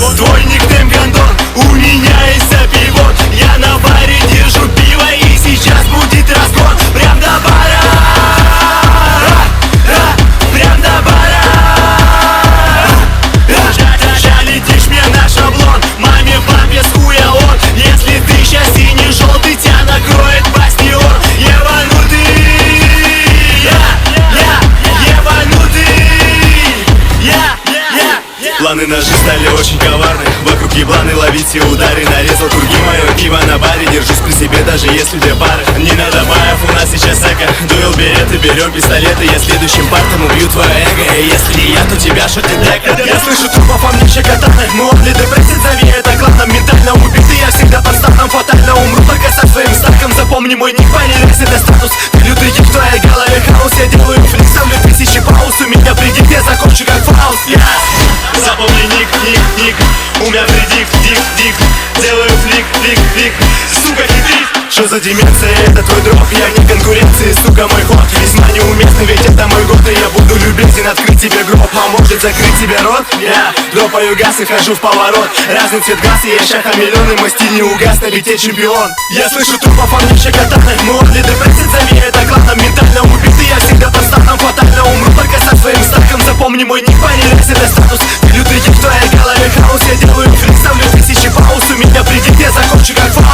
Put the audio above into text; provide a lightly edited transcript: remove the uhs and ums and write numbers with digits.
Твой никнейм гондон, у меня есть запивон. Я на баре держу пиво и сейчас будет разгон. Прям до бара, прям до бара. Летишь мне на шаблон, маме, папе, с хуя он. Если ты сейчас синий-желтый, тебя накроет бастион. Ебанутый, планы наши стали очень коварны. Вокруг ебланы, ловить все удары. Нарезал круги, мое пиво на баре. Держись при себе, даже если две пары. Не надо баев, у нас сейчас эко. Дуэл береты, берем пистолеты. Я следующим партом убью твое эго. И если не я, то тебя шутит дека. Я слышу трупов, а мне щекотаны. Мы обли депрессит, зови это кланом. Ментально убитый, я всегда под станом. Фатально умру только со своим стаком. Запомни мой ник, понерез, это статус. Ты лютый гик, в твоей голове хаос. Я делаю флик, ставлю тысячи пауз. У меня предик, я закончу как Фауст. Запомни ник, у меня предик, дик. Делаю флик, сука, хитрик. Что за деменция, это твой дроп. Я не конкуренции, сука, мой ход весьма неуместный, ведь это мой год. И я буду любезен, открыть тебе гроб. А может закрыть тебе рот? Я дропаю газ и хожу в поворот. Разный цвет глаз, и я ща хамелеон. И мой стиль не угас, на бите чемпион. Я слышу трупов, а мне щекотаны. Мы обли депрессит, зови это кланом. Ментально убитый, я всегда под станом. Фатально умру только со своим стаком. Запомни мой ник, понерез, это статус. Ты лютый гик, в твоей голове хаос. Я делаю флик, ставлю тысячи пауз. У меня предик, я закончу как Фауст.